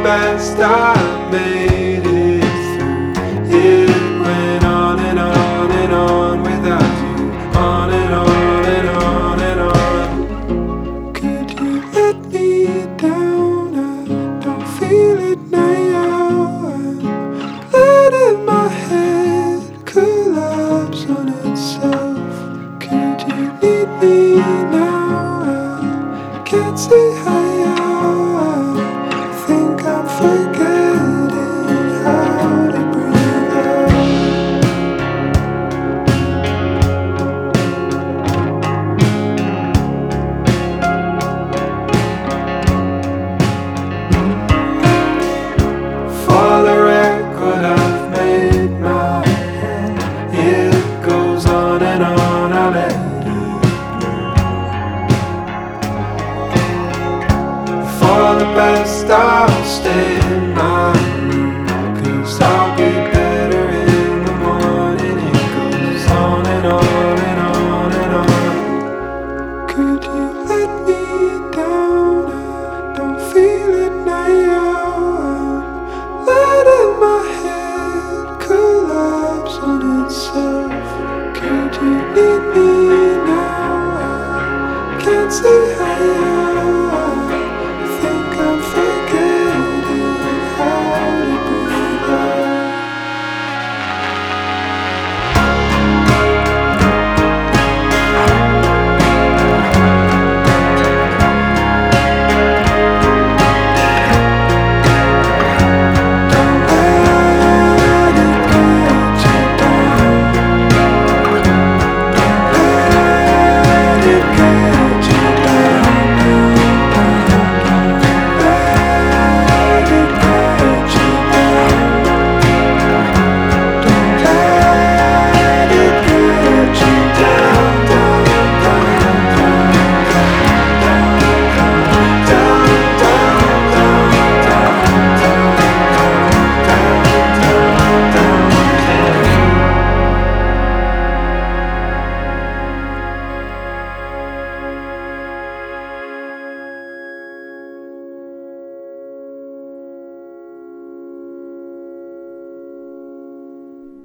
best I made it through. It went on and on and on without you. On and on and on and on. Could you let me down? I don't feel it now. I'm letting my head collapse on itself. Could you need me now? I can't say hi. I think I'm forgetting how to breathe out. For the record, I've made my hand. It goes on and on, I'll let it for the best, I'll stay in my